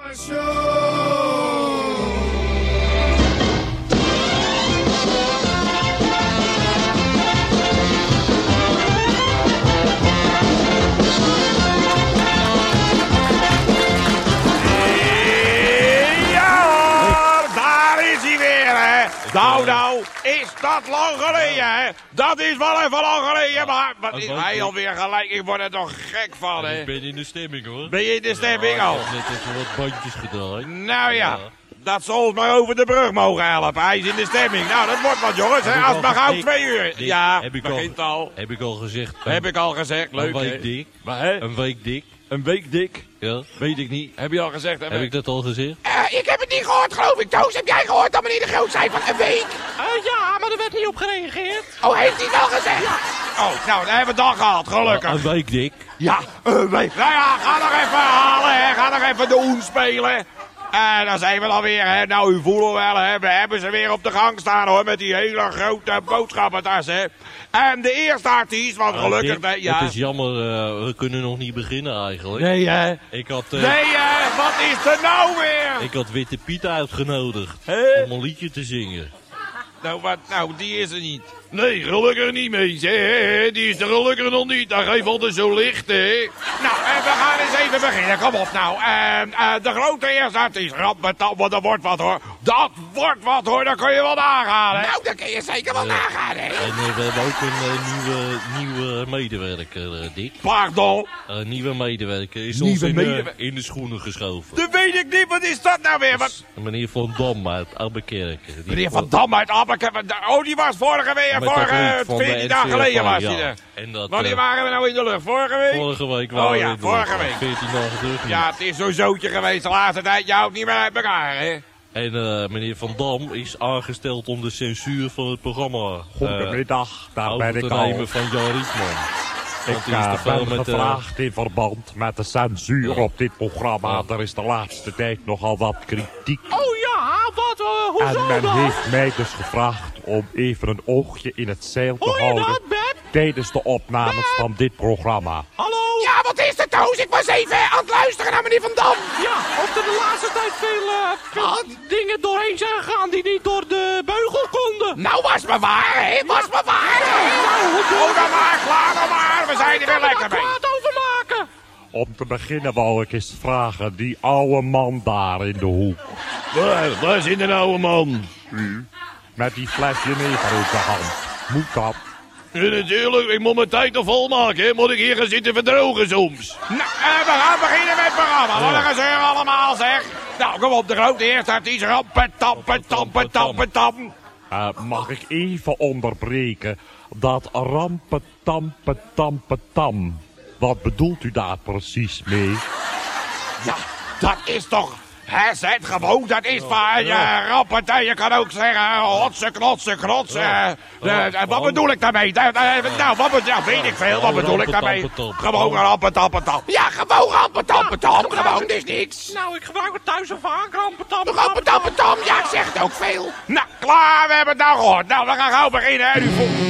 Nou, is dat lang geleden, hè? Dat is wel even lang geleden, maar wat is hij alweer gelijk? Ik word er toch gek van, hè? Ik ben in de stemming, hoor. Ben je in de stemming al? Ik heb net even wat bandjes gedraaid. Nou ja, dat zal ons maar over de brug mogen helpen. Hij is in de stemming. Nou, dat wordt wat, jongens. Hè? Als het maar gauw 2 uur. Ja, begint al. Heb ik al gezegd. Heb ik al gezegd. Leuk, een week dik. Maar, hè? Een week dik. Een week dik? Ja. Weet ik niet. Heb je al gezegd? Heb ik dat al gezegd? Ik heb het niet gehoord, geloof ik. Toos, heb jij gehoord dat meneer de Groot zei van een week? Ja, maar er werd niet op gereageerd. Oh, heeft hij wel gezegd? Ja. Oh, nou, dan hebben we het dan gehad. Gelukkig. Een week dik. Ja, een week. Nou ja, ga nog even halen, hè. Ga nog even de oen spelen. En dan zijn we dan weer, hè. Nou, u voelt wel, hè. We hebben ze weer op de gang staan, hoor. Met die hele grote boodschappentassen, hè. En de eerste artiest, want gelukkig... Dick, ja. Het is jammer, we kunnen nog niet beginnen eigenlijk. Nee, hè. Ik had... Nee, hè. Wat is er nou weer? Ik had Witte Piet uitgenodigd om een liedje te zingen. Nou, wat? Nou, die is er niet. Nee, gelukkig niet, mees. Die is er gelukkig nog niet. Dat geeft altijd zo licht, hè. Nou, we gaan eens even beginnen. Kom op, nou. De grote eerste artiest. Want dat wordt wat, hoor. Dat wordt wat, hoor. Dat kun je wel nagaan, hè. Nou, dat kun je zeker wel nagaan, hè. En we hebben ook een nieuwe medewerker, Dick. Pardon? Een nieuwe medewerker is Nieuwe ons in de schoenen geschoven. Dat weet ik niet. Wat is dat nou weer? Wat? Meneer Van Dam uit Abbekerke. Meneer Van Dam uit Abbekerke. Oh, die was vorige week. Vorige 14 dagen geleden was hij er. Wanneer waren we nou in de lucht? Vorige week? Vorige week waren we in de lucht. Vorige week. 14 dagen terug. Ja, het is zo'n zootje geweest de laatste tijd. Je houdt niet meer uit elkaar, hè? En meneer Van Dam is aangesteld om de censuur van het programma Goedemiddag, daar ben ik te al. nemen van Jan Rietman. Ik ben gevraagd in verband met de censuur op dit programma. Er is de laatste tijd nogal wat kritiek. Oh ja, wat? Hoezo En men dan? heeft mij dus gevraagd om even een oogje in het zeil te Hoor je houden dat, Beb? tijdens de opnames van dit programma. Hallo? Ja, wat is er, Toos? Ik was even aan het luisteren naar meneer Van Dam. Ja, of er de laatste tijd veel dingen doorheen zijn gegaan die niet door de beugel konden. Nou, was me waar, hè? Was me waar. Oh, dan maar, klaar dan maar. We zijn er weer lekker mee. Kwaad over maken. Om te beginnen wou ik eens vragen, die oude man daar in de hoek. Waar zit een oude man? Met die flesje neger in de hand. Moet dat? Ja, natuurlijk, ik moet mijn tijd nog volmaken, hè. Moet ik hier gaan zitten verdrogen soms? Nou, we gaan beginnen met het programma. Wat een gezeur allemaal, zeg. Nou, kom op, de grote eerste artiest. Rampetampetampetampetam. Mag ik even onderbreken dat rampetampetampetam. Wat bedoelt u daar precies mee? Ja, dat is toch... Hè, zet gewoon, dat is van rampetij. Je kan ook zeggen, hotse, knotse, knotse. Wat bedoel ik daarmee? Nou, weet ik veel, wat bedoel ik daarmee? Gewoon rampetampetam. Ja, gewoon rampetampetam. Gewoon, dus niks. Nou, ik gebruik het thuis al vaak, rampetam. Rampetampetam, ja, ik zeg het ook veel. Nou, klaar, we hebben het nou gehoord. Nou, we gaan gauw beginnen, hè.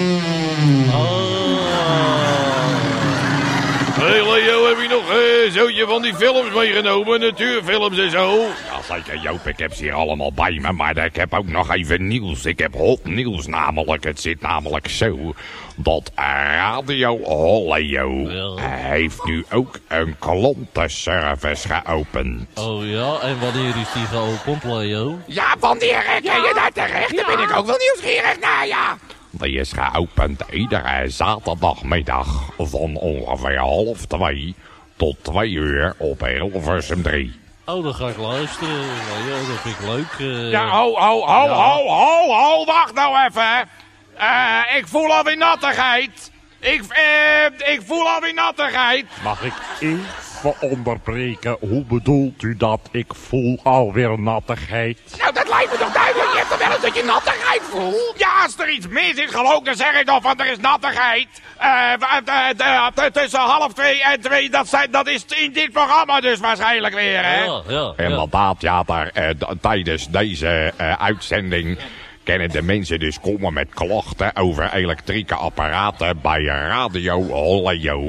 Hé Leo, heb je nog een zootje van die films meegenomen? Natuurfilms en zo? Ja, zeker Joop, ik heb ze hier allemaal bij me, maar ik heb ook nog even nieuws. Ik heb hot nieuws namelijk. Het zit namelijk zo dat Radio Holleo heeft nu ook een klantenservice geopend. Oh ja, en wanneer is die geopend, Leo? Ja, wanneer ken je daar terecht? Daar ben ik ook wel nieuwsgierig naar, ja. Die is geopend iedere zaterdagmiddag van ongeveer 1:30 tot 2 uur op Hilversum 3. Oh, dan ga ik luisteren. Leo, dat vind ik leuk. Ja, ho, wacht nou even, hè. Ik voel alweer nattigheid. Ik voel alweer nattigheid. Mag ik even onderbreken? Hoe bedoelt u dat? Ik voel alweer nattigheid. Nou, dat lijkt me toch duidelijk. Je hebt toch wel eens dat je nattigheid voelt? Ja, als er iets mis is, geloof ik, dan zeg ik toch van er is nattigheid. Tussen 1:30 en 2, dat is in dit programma dus waarschijnlijk weer, hè? Ja. Inderdaad, ja, tijdens deze uitzending kunnen de mensen dus komen met klachten over elektrieke apparaten bij Radio Holleo.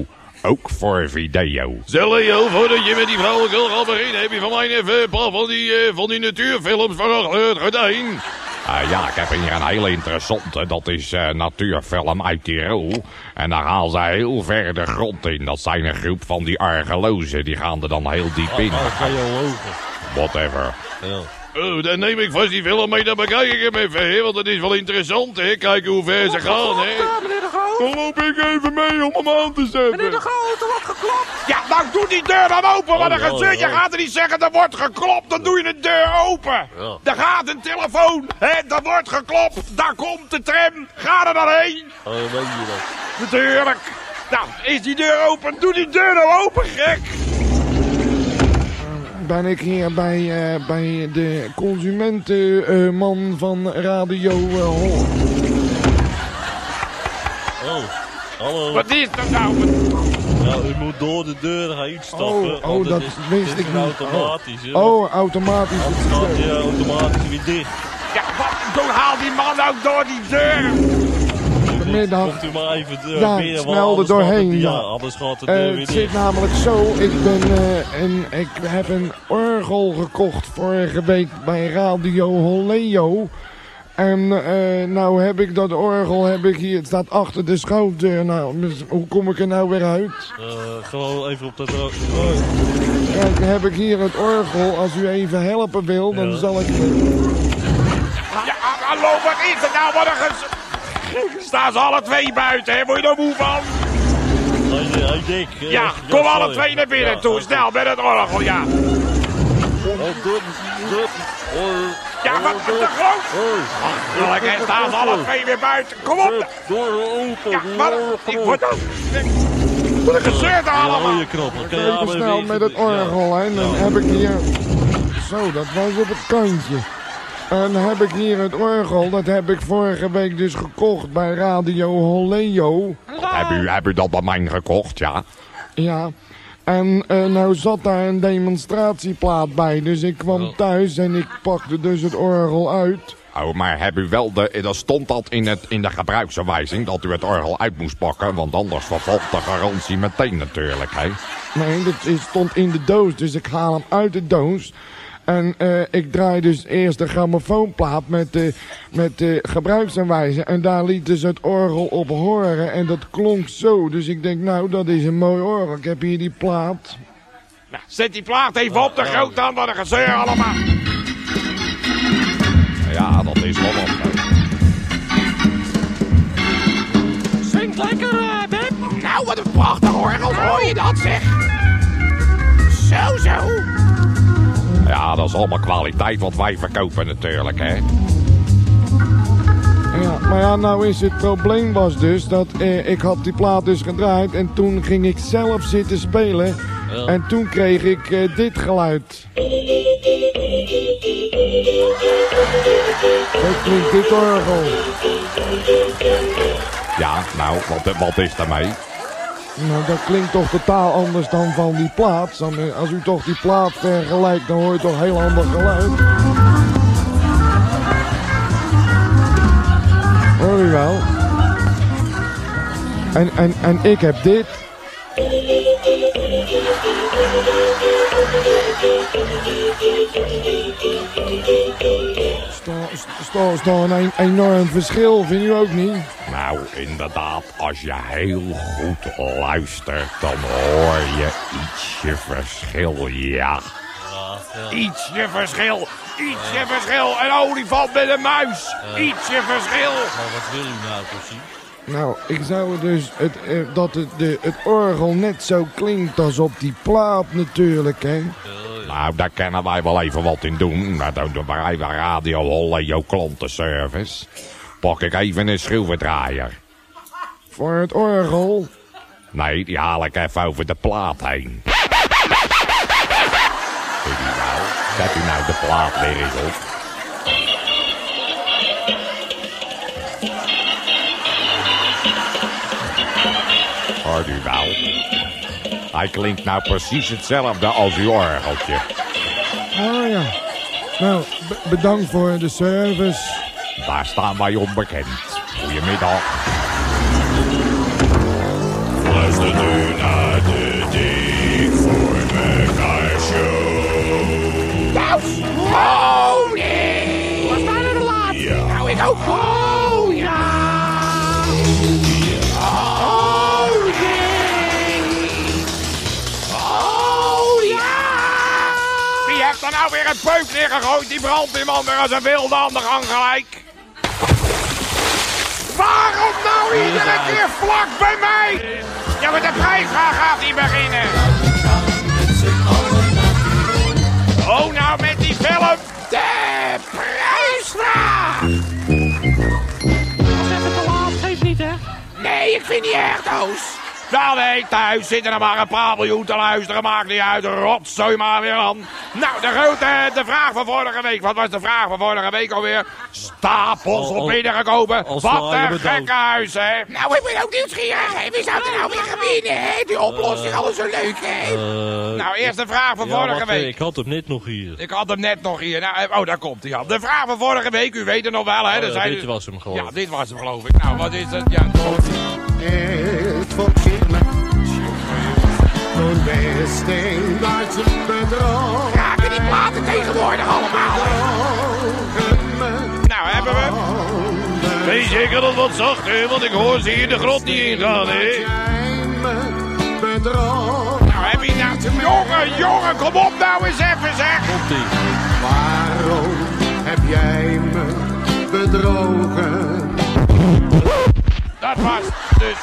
ook voor video. Zeg Leo, voordat je met die vrouwenkul gaat beginnen, heb je van mij even een paar van die natuurfilms van achter het gordijn. Ja, ik heb hier een hele interessante. Dat is natuurfilm uit Tirol. En daar gaan ze heel ver de grond in. Dat zijn een groep van die archeologen. Die gaan er dan heel diep in. Archeologen. Whatever. Ja. Oh, dan neem ik vast die film mee, dan bekijk ik hem even, hè, want dat is wel interessant, hè. Kijken hoe ver ze gaan, hè. Meneer de Groot. Dan loop ik even mee om hem aan te zetten. Meneer de Groot, er wordt geklopt. Ja, nou doe die deur dan open, wat een gezeur. Je gaat er niet zeggen, er wordt geklopt, dan doe je de deur open. Ja. Er gaat een telefoon, hè, er wordt geklopt, daar komt de tram, ga er dan heen. Oh, weet je dat? Natuurlijk. Nou, is die deur open, doe die deur nou open, gek. Ben ik hier bij de consumentenman van Radio Hol. Oh, hallo. Wat is dat nou? Ja, u moet door de deur heen stappen. want dat het wist het ik is niet. automatisch, hè. Automatisch. Anders gaat hij automatisch weer dicht. Ja, wat, toen haal die man ook door die deur. Middag. Komt u maar even Ja, binnen, want snel er anders gaat doorheen, het- ja. Ja, anders gaat de deur weer Het dicht. zit namelijk zo, ik heb een orgel gekocht vorige week bij Radio Holleo. En nou heb ik dat orgel hier, het staat achter de schouwdeur. Nou, hoe kom ik er nou weer uit? Gewoon even op dat... Kijk, dan heb ik hier het orgel. Als u even helpen wil, dan Ja. zal ik... Ja, hallo, wat is het nou? Wat een Staan ze alle twee buiten, hè? Word je er moe van? Hij dik. Ja, kom alle twee naar binnen toe. Snel, met het orgel, ja. Ja, wat te groot. Ach, staan ze alle twee weer buiten. Kom op. Ja, wat ik word ook... Wat een gezeurd allemaal. Even snel met het orgel, hè. En dan heb ik hier... Zo, dat was op het kantje. En dan heb ik hier het orgel. Dat heb ik vorige week dus gekocht bij Radio Holleo. Heb u dat bij mij gekocht, ja? Ja. En nou zat daar een demonstratieplaat bij. Dus ik kwam thuis en ik pakte dus het orgel uit. Oh, maar heb u wel dan stond dat in de gebruiksaanwijzing dat u het orgel uit moest pakken, want anders vervalt de garantie meteen natuurlijk, hè? Nee, dat stond in de doos, dus ik haal hem uit de doos. En ik draai dus eerst de grammofoonplaat met de gebruiksaanwijzing. En daar lieten ze het orgel op horen en dat klonk zo. Dus ik denk, nou, dat is een mooi orgel. Ik heb hier die plaat. Nou, zet die plaat even op de groot dan, wat een gezeur allemaal. Ja, dat is wel wat. Zingt lekker, Beb. Nou, wat een prachtig orgel, hoor je dat, zeg? Zo. Ja, dat is allemaal kwaliteit wat wij verkopen natuurlijk, hè? Ja, maar ja, nou is het probleem was dus dat ik had die plaat dus gedraaid. En toen ging ik zelf zitten spelen. Ja. En toen kreeg ik dit geluid. Zo klinkt dit orgel. Ja, nou, wat is daarmee? Nou, dat klinkt toch totaal anders dan van die plaat. Als u toch die plaat vergelijkt, dan hoor je toch een heel ander geluid. Hoor u wel? En ik heb dit. Is toch een enorm verschil, vind u ook niet? Nou, inderdaad, als je heel goed luistert, dan hoor je ietsje verschil, ja. Ietsje verschil. Een olifant met een muis. Ietsje verschil. Maar wat wil u nou precies? Nou, ik zou dus dat het orgel net zo klinkt als op die plaat natuurlijk, hè. Nou, daar kunnen wij wel even wat in doen. Nou, dan doen wij bij Radio Holleo klantenservice. Pak ik even een schroevendraaier. Voor het orgel. Nee, die haal ik even over de plaat heen. Zie je nou? Zet u nou de plaat weer eens op. Hoort u wel? Hij klinkt nou precies hetzelfde als uw orgeltje. Oh ja. Nou, bedankt voor de service. Daar staan wij onbekend. Goedemiddag. Luister nu naar heeft er nou weer een peuk neergegooid? Die brandweerman weer als een wilde aan de gang gelijk. Waarom nou iedere keer vlak bij mij? Ja, maar de prijsvraag gaat niet beginnen. Oh, nou met die film. De prijsvraag. Even te laat, geeft niet, hè? Nee, ik vind niet erg, Toos. Nou nee, thuis zitten er maar een paar miljoen te luisteren. Maakt niet uit, rotzooi maar weer aan. Nou, de vraag van vorige week. Wat was de vraag van vorige week alweer? Stapels op binnengekomen. Wat een gekke huis, hè? Nou, ik ben ook nieuwsgierig, hè. Wie zou er nou weer gaan winnen, hè? Die oplossing, alles zo leuk, hè? Nou, eerst de vraag van vorige week. Ik had hem net nog hier. Ik had hem net nog hier. Nou, oh, daar komt hij al. De vraag van vorige week, u weet het nog wel, hè? Dit was hem, geloof ik. Ja, dit was hem, geloof ik. Nou, wat is het? Ja, Het vergeet me. Zo'n beste Duitse bedrog. Raken die platen tegenwoordig allemaal, hè? nou, hebben we. Wees zeker dat wat zacht, hè? Want ik hoor ze hier de grot niet ingaan, hè? Nou, heb je nou... Jongen, kom op nou eens even, zeg! Komt-ie. Waarom heb jij me bedrogen? Dat was dus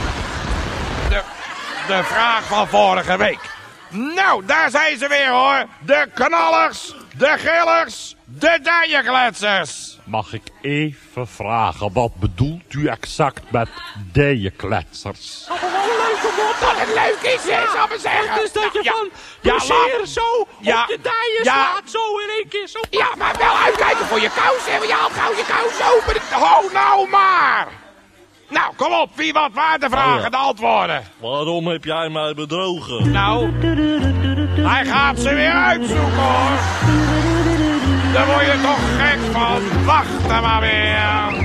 de vraag van vorige week. Nou, daar zijn ze weer, hoor. De knallers, de gillers, de dijenkletsers. Mag ik even vragen, wat bedoelt u exact met dijenkletsers? Dat is wel een leuke mot. Dat het leuk is, hè, zal ik zeggen. Het is dat je van ja, plezier zo op ja, je dijen ja. slaat, zo in één keer. Zo. Ja, maar wel uitkijken voor je kous, hè. Want je haalt gauw je kous open. Ho nou maar! Nou, kom op, wie wat waar de vragen, de antwoorden. Waarom heb jij mij bedrogen? Nou, hij gaat ze weer uitzoeken, hoor. Daar word je toch gek van. Wacht er maar weer.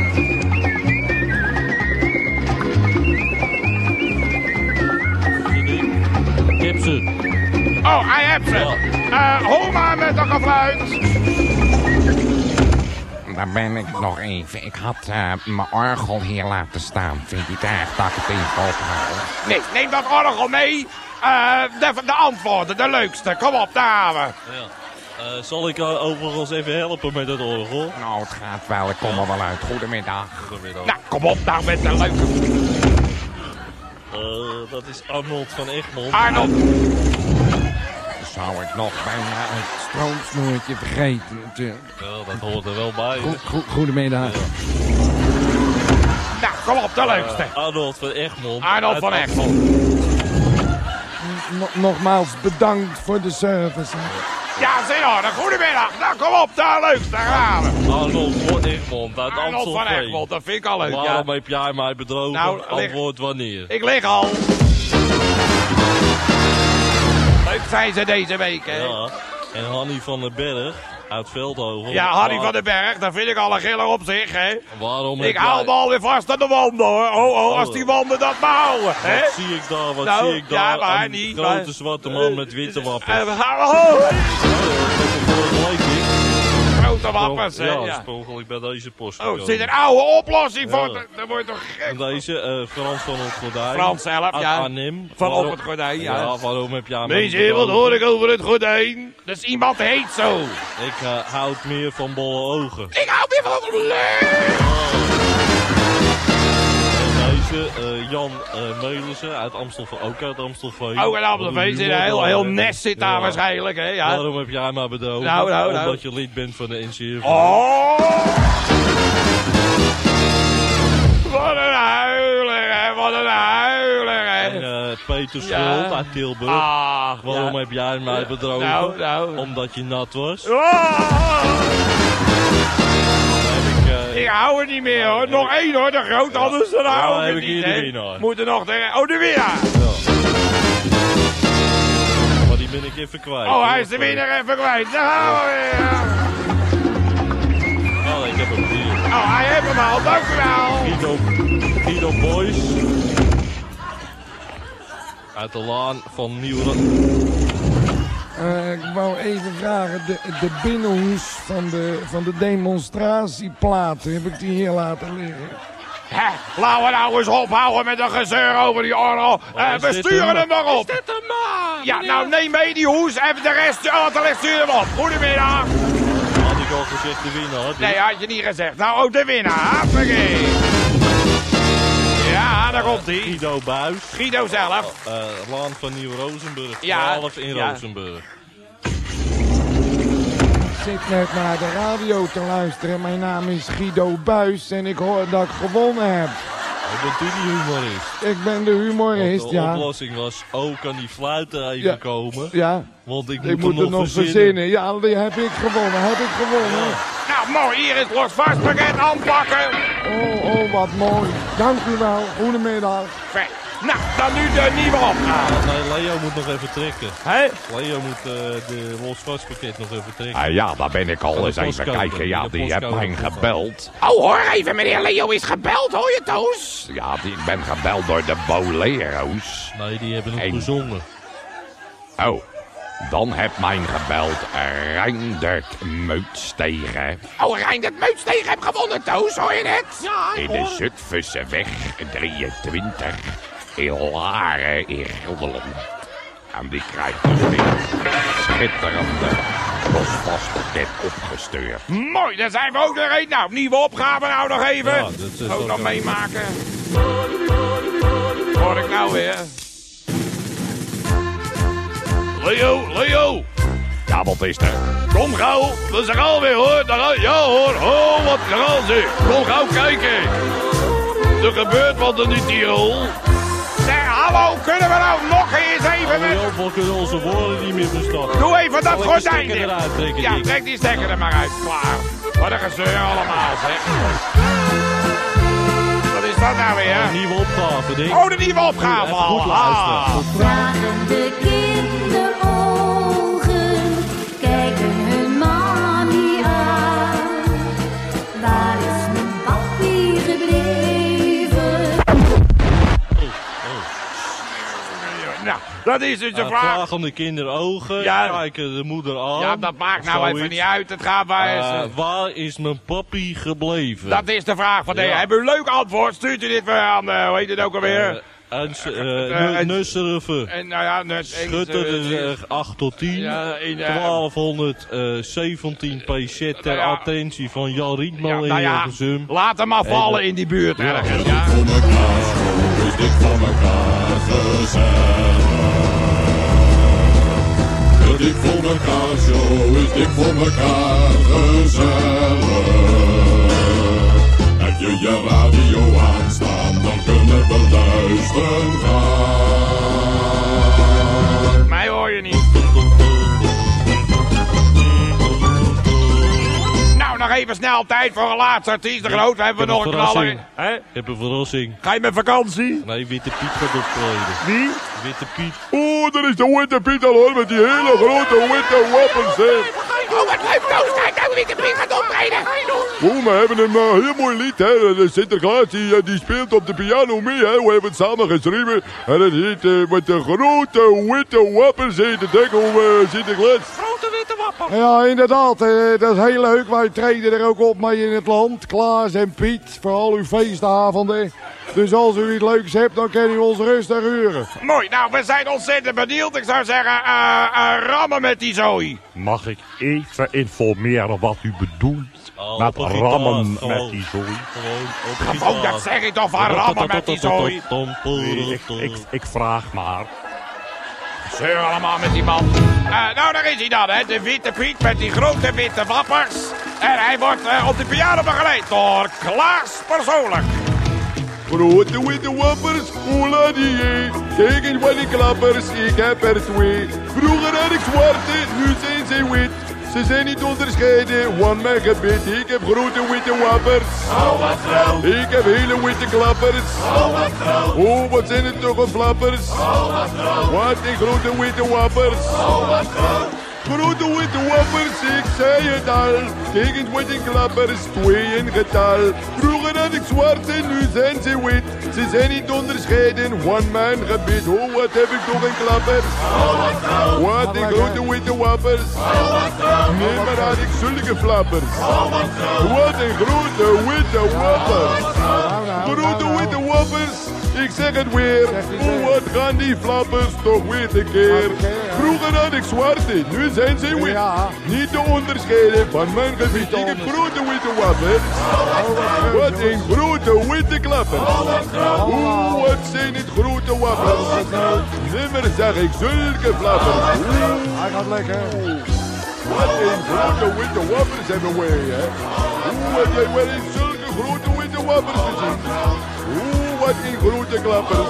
Ik heb ze. Oh, hij heeft ze. Hol maar met een gefluit. Daar ben ik nog even. Ik had mijn orgel hier laten staan. Vind je het erg dat ik het even ophaal? Nee, neem dat orgel mee. De antwoorden, de leukste. Kom op, daar gaan we. Ja. Zal ik overigens even helpen met het orgel? Nou, het gaat wel. Ik kom er wel uit. Goedemiddag. Goedemiddag. Nou, kom op nou met de leuke... Dat is Arnold van Egmond. Arnold. Zou ik nog bijna het Stroomsnoertje vergeten natuurlijk. Ja, dat hoort er wel bij. Goedemiddag. Nou, kom op, de leukste. Arnold van Egmond. Arnold van Egmond. Nogmaals bedankt voor de service. Ja, senor, goedemiddag. Nou, kom op, de leukste, daar gaan we. Arnold van Egmond uit Arnold van Amstelveen. Egmond, dat vind ik al leuk, Waarom ja. heb jij mij bedrogen? Nou, Antwoord wanneer? Ik lig al. Leuk zijn ze deze week, hè? Ja. En Hanny van den Berg uit Veldhoven. Ja, Harry van den Berg, dat vind ik al een giller op zich, hè? Waarom Ik haal me alweer vast aan de wanden, hoor. Oh, als die wanden dat maar houden, hè? Wat zie ik daar? Wat Nou, zie ik daar? ja, maar Een niet, grote maar- zwarte man met witte wappens. Grote wappens, hè? Ja, Ja. sprongelijk bij deze post. Oh, zit een oude oplossing voor. Ja. Daar word je toch gek En van. deze, Frans van het Gordijn. Frans zelf, uit ja. Arnhem. Van Waarom- op het gordijn, ja. Ja, waarom heb jij mij Mensen, wat hoor ik over het gordijn? Dus iemand heet zo. Ik houd meer van bolle ogen. Ik hou weer van leuk. En deze, Jan Melissen uit Amstelveen, ook uit Amstelveen. Oh, en Amstelveen zit een heel nest zit daar waarschijnlijk, hè? Ja. Waarom heb jij mij bedrogen? Nou. Omdat je lid bent van de NCF. Oh! Wat een huiler, hè? Wat een huiler, hè? En Peter Schuld Ja. uit Tilburg. Ach, Waarom ja. heb jij mij bedrogen? Nou. Omdat je nat was. Oh! Heb Ik hou het niet meer, hoor. Nog één, hoor. De groot, anders dan hou heb ik het ik niet, hier de hè. winnaar. Moet er nog de... Oh, de winnaar. Maar die ben ik even kwijt. Oh, hij is de winnaar even kwijt. Daar gaan we weer. Oh, ik heb hem hier. Oh, hij heeft hem al. Dank u wel. Guido Boys. Uit de laan van Nieuw. Ik wou even vragen, de binnenhoes van de demonstratieplaten, heb ik die hier laten liggen? Laten we nou eens ophouden met een gezeur over die orgel. We sturen hem nog op. Is dit hem, Ja, nou neem mee die hoes. Even de rest stuur hem op. Goedemiddag. Had ik al gezegd de winnaar? Nee, had je niet gezegd. Nou, ook de winnaar. Hoppakee. Ja, daar komt hij. Guido Buis. Guido zelf. Laan van Nieuw-Rozenburg. Ja. 12 in Rozenburg. Ik zit net naar de radio te luisteren. Mijn naam is Guido Buis en ik hoor dat ik gewonnen heb. Bent u die humorist? Ik ben de humorist, Want de ja. oplossing was, kan die fluiten even komen? Ja, Want ik ik moet moet er nog verzinnen. Ja, die heb ik gewonnen, Nou, mooi. Hier is het losvastpakket aanpakken. Oh, wat mooi. Dank u wel. Goedemiddag. Fijn. Nou, dan nu de nieuwe opgave. Nee, Leo moet nog even trekken. Hé? Leo moet de losvastpakket nog even trekken. Ja, daar ben ik al Van de eens even postcode. kijken. Ja, De die heeft postcode mij van- gebeld. Oh, hoor even, meneer Leo is gebeld, hoor je, Toos? Ja, ik ben gebeld door de Bolero's. Nee, die hebben nog Hey. gezongen. Oh, dan heeft mij gebeld Reindert Meutstegen. Oh, Reindert Meutstegen heeft gewonnen, Toos, hoor je het? Ja, In de Zutphense weg 23. In Laren in Gelderland. En die krijgt dus weer een schitterende losvastpakket opgestuurd. Mooi, daar zijn we ook er een. Nou, nieuwe opgave nou nog even. Ja, dat is ook ook nog wel- meemaken. Hoor ik nou weer. Leo. Ja, wat is er? Kom gauw. Dat is er alweer hoor. Ja hoor. Oh, wat er zeg. Kom gauw kijken. Er gebeurt wat in die Tirol. Zeg, hallo. Kunnen we nou nog eens even met... We kunnen onze woorden niet meer verstaan. Doe even dat Zal ik die gordijn stekker dicht. eruit trekken, Ja, Dick? trek die stekker er maar uit. Klaar. Wat een gezeur allemaal, zeg. Wat is dat nou weer? Een nieuwe opgave, denk ik. Oh, de nieuwe opgave Even al. goed luisteren. Ah. Vragende kinderogen kijken hun mami aan. Waar is mijn papi gebleven? Nou, dat is dus de vraag. Vragende kinderogen Ja. kijken de moeder aan. Ja, dat maakt nou Zoiets. even niet uit. Het gaat maar eens. Waar is mijn papi gebleven? Dat is de vraag van deze. Ja. Hebben u een leuk antwoord? Stuurt u dit weer aan, hoe heet het ook alweer? Nusseruffen. En nou ja, Schutter 8 tot 10. Ja, in, 1217 pz ter ja. attentie van Jan Rietman in nou ja, Hilversum. laat hem maar vallen in die buurt ergens. Ja. Voor mekaar, zo is dik voor mekaar gezellig. Dik voor mekaar, zo is dik voor mekaar gezellig. Heb je je radio aanstaan, dan kunnen we luisteren gaan. Mij hoor je niet. Nou, nog even snel tijd voor een laatste artiest. De Groot, we hebben Ik heb nog een een knaller. verrassing. Ik heb een verrassing. Ga je met vakantie? Nee, Witte Piet gaat optreden. Wie? Witte Piet. Oh, dat is de Witte Piet al hoor, met die hele grote witte wappens, hè. Oh, wat leuk, Toos. Kijk nou, wie de Piet gaat optreden. Oh, we hebben een heel mooi lied, hè. De Sinterklaas, die speelt op de piano mee, hè. We hebben het samen geschreven. En dat heet, met de grote witte wappers, heet de dekkel Sinterklaas. Grote witte wapper. Ja, inderdaad. Dat is heel leuk. Wij treden er ook op mee in het land. Klaas en Piet, voor al uw feestavonden. Dus als u iets leuks hebt, dan kan u ons rustig huren. Mooi, nou, we zijn ontzettend benieuwd. Ik zou zeggen, rammen met die zooi. Mag ik even informeren wat u bedoelt met op een gitaar, rammen gewoon. met die zooi? Gewoon, dat zeg ik toch van rammen met die zooi. Ik vraag maar. Zeur allemaal met die man. Nou, daar is hij dan, hè. De Witte Piet met die grote witte wappers. En hij wordt op de piano begeleid door Klaas persoonlijk. Grote witte wappers, hola die. Kijk eens wat die klappers, ik heb er 2. Vroeger had ik zwarte, nu zijn ze wit. Ze zijn niet onderscheiden, 1 megabit. Ik heb grote witte wappers. Oh, wat groot. Ik heb hele witte klappers. Oh, wat groot. Oh, wat zijn het toch een flappers. Oh, wat groot. Wat een grote witte wappers. Oh, wat groot. Grote witte wappers, ik zei het al. Tegen witte klappers, 2 in getal. Vroeger had ik zwarte, nu zijn ze wit. Ze zijn niet onderscheiden, one-man gebied. Oh, wat heb ik toch een klappers. Wat een grote witte wappers. Nee, maar had ik zulke flappers. Wat een grote witte wappers. Grote witte wappers. Ik zeg het weer, oh wat gaan die flappers toch weer tekeer. Vroeger had ik zwarte, nu zijn ze wit. Niet te onderscheiden van mijn gebied. Ik heb grote witte wappers. Wat een grote witte klappers. Oeh, wat zijn dit grote wappers. Nimmer zag ik zulke flappers. Hij gaat lekker. Wat een grote witte wappers hebben wij, hè. Oeh, heb jij wel eens zulke grote witte wappers gezien. Oeh, wat een grote klappers.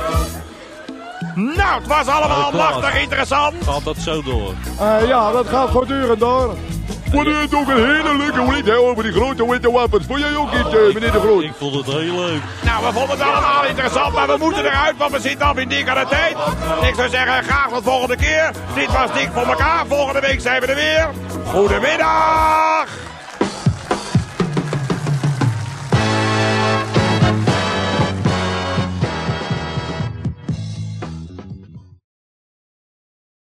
Nou, het was allemaal machtig interessant. Gaat dat zo door? Ja, dat gaat voortdurend door. Vond u het ook een hele leuke lied hè, over die grote witte wappers? Vond jij ook niet, meneer De Groot? Ik vond het heel leuk. Nou, we vonden het allemaal interessant, maar we moeten eruit, want we zitten al in dikke tijd. Ik zou zeggen, graag tot volgende keer. Dit was Dik voor elkaar. Volgende week zijn we er weer. Goedemiddag.